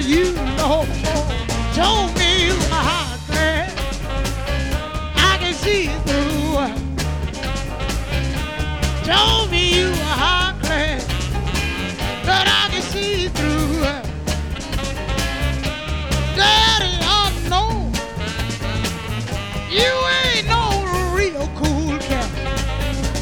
you no more. Told me you were heartless. I can see it through. Told me you were heartless.